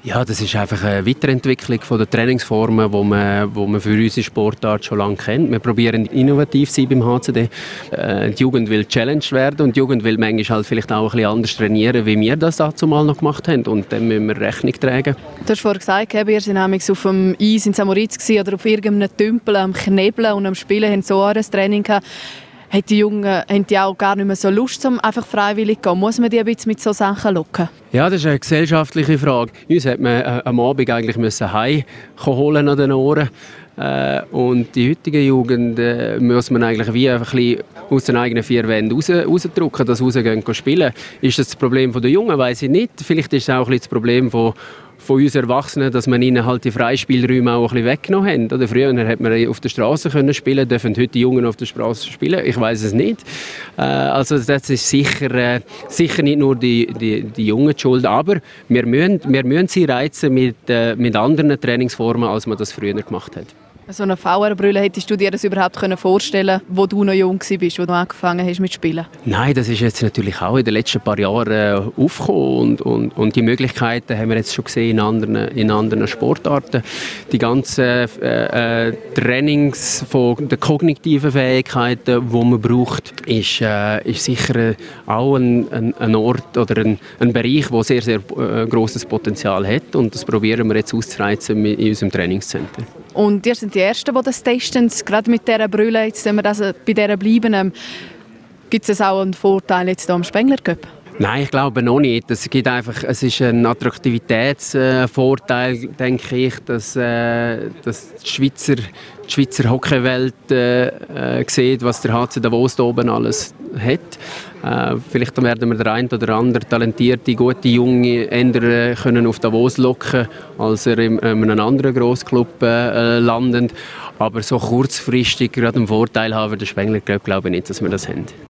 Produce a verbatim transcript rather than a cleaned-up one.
Ja, das ist einfach eine Weiterentwicklung von der Trainingsformen, wo man, wo man für unsere Sportart schon lange kennt. Wir probieren innovativ zu sein beim H C D. Äh, die Jugend will challenged werden und die Jugend will manchmal halt vielleicht auch ein bisschen anders trainieren, wie wir das dazu mal noch gemacht haben. Und dem müssen wir Rechnung tragen. Du hast vorhin gesagt, ihr seid nämlich auf dem Eis in Samoritz oder auf irgendeinem Tümpel am Knebeln und am Spielen haben so ein Training gehabt. Haben die Jungen haben die auch gar nicht mehr so Lust, um einfach freiwillig zu gehen? Muss man die ein bisschen mit solchen Sachen locken? Ja, das ist eine gesellschaftliche Frage. Uns hat man äh, am Abend eigentlich müssen heim holen an den Ohren. Äh, und die heutige Jugend äh, muss man eigentlich wie einfach ein bisschen aus den eigenen vier Wänden raus, rausdrücken, dass sie rausgehen spielen. Ist das das Problem der Jungen? Weiss ich nicht. Vielleicht ist es auch ein bisschen das Problem von von uns Erwachsenen, dass man ihnen halt die Freispielräume auch ein bisschen weggenommen haben. Oder früher konnte man auf der Straße spielen, dürfen heute die Jungen auf der Straße spielen? Ich weiß es nicht. Äh, also das ist sicher, äh, sicher nicht nur die, die, die Jungen die Schuld, aber wir müssen, wir müssen sie reizen mit, äh, mit anderen Trainingsformen, als man das früher gemacht hat. So eine V R-Brille, hättest du dir das überhaupt vorstellen können, wo du noch jung warst, wo du angefangen hast mit Spielen? Nein, das ist jetzt natürlich auch in den letzten paar Jahren äh, aufgekommen und, und, und die Möglichkeiten haben wir jetzt schon gesehen in anderen, in anderen Sportarten. Die ganzen äh, äh, Trainings von den kognitiven Fähigkeiten, die man braucht, ist, äh, ist sicher auch ein, ein, ein Ort oder ein, ein Bereich, der sehr, sehr äh, grosses Potenzial hat und das probieren wir jetzt auszureizen in unserem Trainingscenter. Und ihr seid die Ersten, die das testen, gerade mit dieser Brille, jetzt wenn wir das bei dieser bleiben. Ähm, gibt es auch einen Vorteil jetzt hier am Spengler Cup? Nein, ich glaube noch nicht. Es gibt einfach, es ist ein Attraktivitätsvorteil, äh, denke ich, dass, äh, dass die Schweizer, die Schweizer Hockeywelt äh, äh, sieht, was der H C Davos da oben alles hat. Äh, vielleicht werden wir den einen oder anderen talentierte, gute Junge eher können auf Davos locken, als er in, in einem anderen Grossclub äh, landen. Aber so kurzfristig gerade einen Vorteil haben, der Spengler Cup, glaube ich nicht, dass wir das haben.